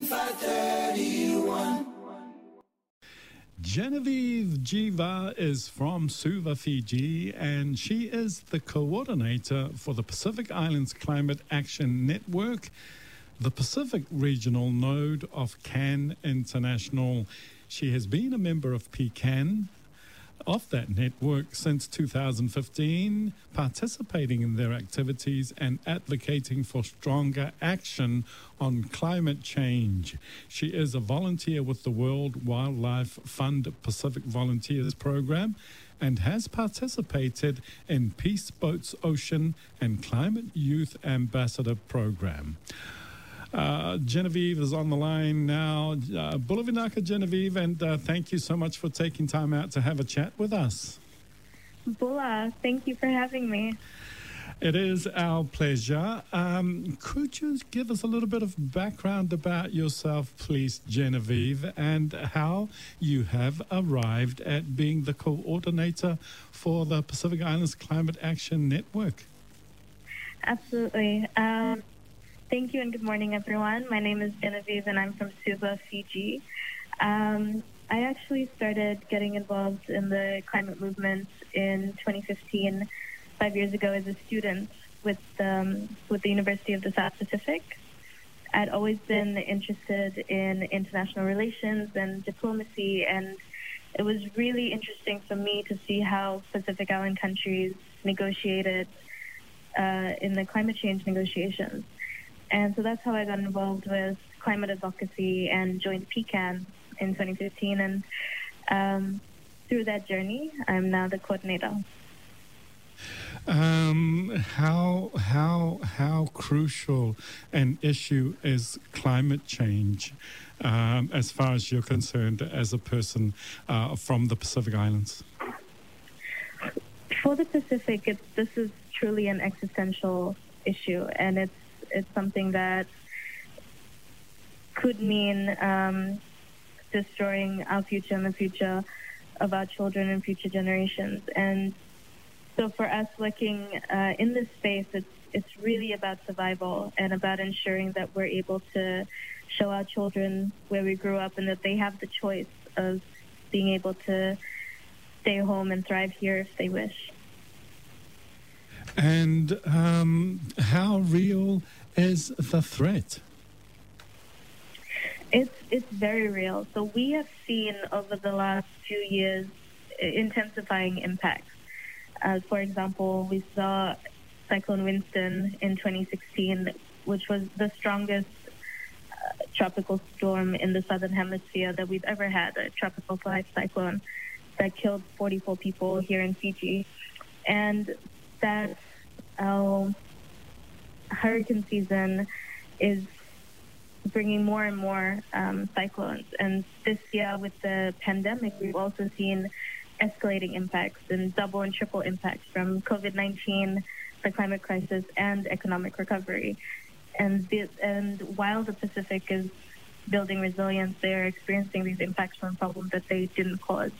531. Genevieve Jiva is from Suva, Fiji, and she is the coordinator for the Pacific Islands Climate Action Network, the Pacific Regional Node of CAN International. She has been a member of PCAN, of that network, since 2015, participating in their activities and advocating for stronger action on climate change. She is a volunteer with the World Wildlife Fund Pacific Volunteers Program and has participated in Peace Boats Ocean and Climate Youth Ambassador Program. Genevieve is on the line now. Bulavinaka, Genevieve, and thank you so much for taking time out to have a chat with us. Bula, thank you for having me. It is our pleasure. Could you give us a little bit of background about yourself, please, Genevieve, and how you have arrived at being the coordinator for the Pacific Islands Climate Action Network? Absolutely. Thank you and good morning, everyone. My name is Genevieve and I'm from Suva, Fiji. I actually started getting involved in the climate movement in 2015, 5 years ago, as a student with the University of the South Pacific. I'd always been interested in international relations and diplomacy, and it was really interesting for me to see how Pacific Island countries negotiated in the climate change negotiations. And so that's how I got involved with climate advocacy and joined PCAN in 2015. And through that journey, I'm now the coordinator. How crucial an issue is climate change as far as you're concerned as a person from the Pacific Islands? For the Pacific, this is truly an existential issue, and it's something that could mean destroying our future and the future of our children and future generations. And so for us working in this space, it's really about survival and about ensuring that we're able to show our children where we grew up and that they have the choice of being able to stay home and thrive here if they wish. And how real is the threat? It's very real. So we have seen over the last few years intensifying impacts. For example, we saw Cyclone Winston in 2016, which was the strongest tropical storm in the southern hemisphere that we've ever had, a tropical 5 cyclone that killed 44 people here in Fiji. And that our hurricane season is bringing more and more cyclones. And this year with the pandemic, we've also seen escalating impacts and double and triple impacts from COVID-19, the climate crisis, and economic recovery. And while the Pacific is building resilience, they're experiencing these impacts from problems that they didn't cause.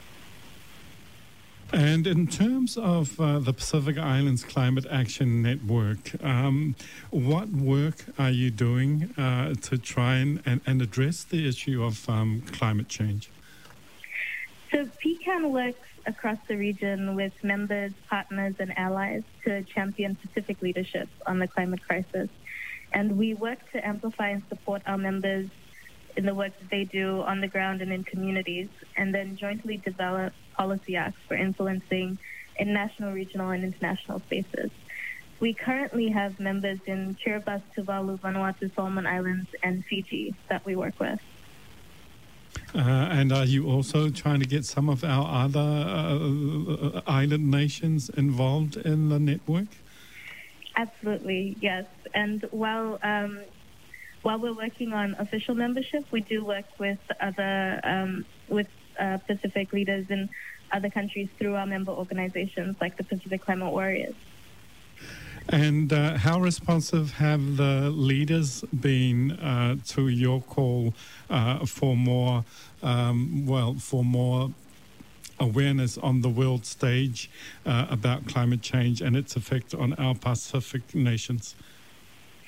And in terms of the Pacific Islands Climate Action Network, what work are you doing to try and address the issue of climate change? So PCAN works across the region with members, partners, and allies to champion Pacific leadership on the climate crisis. And we work to amplify and support our members in the work that they do on the ground and in communities, and then jointly develop policy acts for influencing in national, regional, and international spaces. We currently have members in Kiribati, Tuvalu, Vanuatu, Solomon Islands, and Fiji that we work with. And are you also trying to get some of our other island nations involved in the network? Absolutely, yes. And while we're working on official membership, we do work with other Pacific leaders in other countries through our member organizations like the Pacific Climate Warriors. And how responsive have the leaders been to your call for more awareness on the world stage about climate change and its effect on our Pacific nations?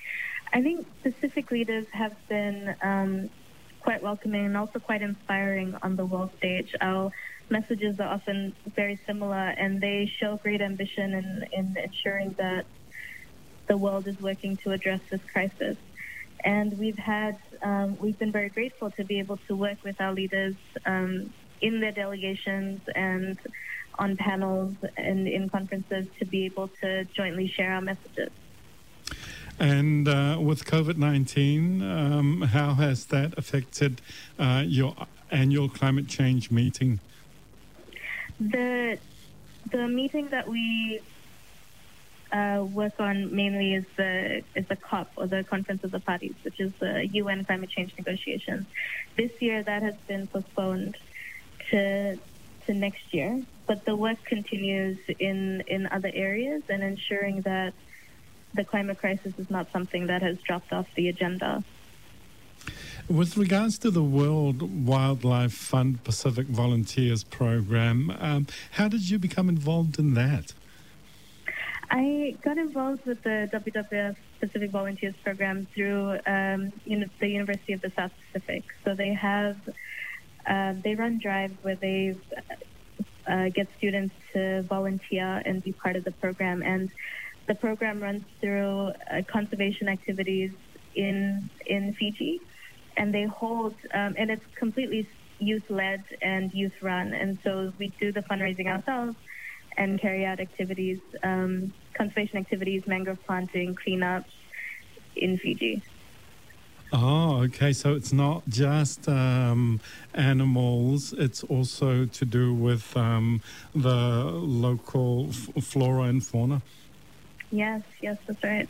I think Pacific leaders have been quite welcoming and also quite inspiring on the world stage. Our messages are often very similar, and they show great ambition in ensuring that the world is working to address this crisis. And we've been very grateful to be able to work with our leaders in their delegations and on panels and in conferences to be able to jointly share our messages. And with COVID-19, how has that affected your annual climate change meeting? The meeting that we work on mainly is the COP, or the Conference of the Parties, which is the UN climate change negotiations. This year that has been postponed to next year, but the work continues in other areas and ensuring that the climate crisis is not something that has dropped off the agenda. With regards to the World Wildlife Fund Pacific Volunteers Program, how did you become involved in that? I got involved with the WWF Pacific Volunteers Program through the University of the South Pacific. So they run drives where they get students to volunteer and be part of the program. And the program runs through conservation activities in Fiji, and they hold, and it's completely youth-led and youth-run. And so we do the fundraising ourselves and carry out activities, conservation activities, mangrove planting, cleanups in Fiji. Oh, okay. So it's not just animals, it's also to do with the local flora and fauna? Yes, that's right.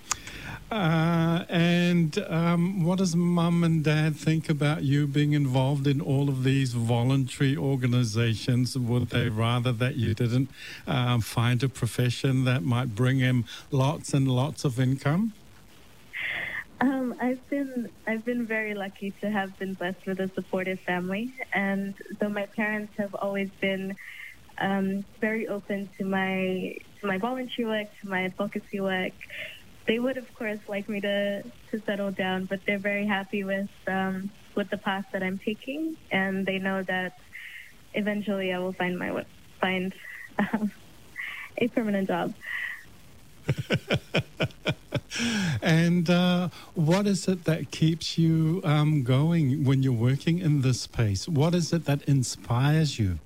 And what does Mum and Dad think about you being involved in all of these voluntary organizations? Would they rather that you didn't find a profession that might bring him lots and lots of income? I've been very lucky to have been blessed with a supportive family, and so my parents have always been very open to my volunteer work, to my advocacy work. They would, of course, like me to settle down, but they're very happy with the path that I'm taking, and they know that eventually I will find a permanent job. And what is it that keeps you going when you're working in this space? What is it that inspires you?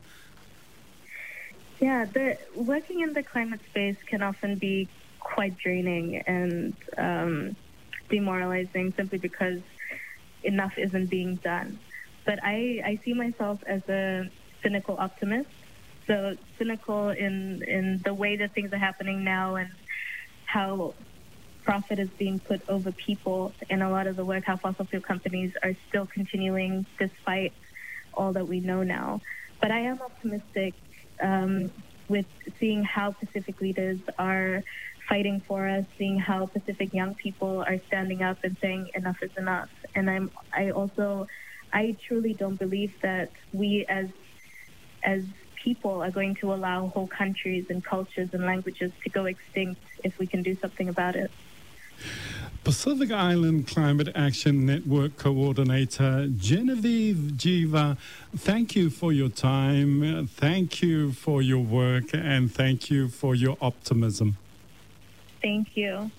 Yeah, working in the climate space can often be quite draining and demoralizing simply because enough isn't being done. But I see myself as a cynical optimist. So cynical in the way that things are happening now and how profit is being put over people in a lot of the work, how fossil fuel companies are still continuing despite all that we know now. But I am optimistic with seeing how Pacific leaders are fighting for us, seeing how Pacific young people are standing up and saying enough is enough. And I truly don't believe that we as people are going to allow whole countries and cultures and languages to go extinct if we can do something about it. Pacific Island Climate Action Network Coordinator Genevieve Jiva, thank you for your time, thank you for your work, and thank you for your optimism. Thank you.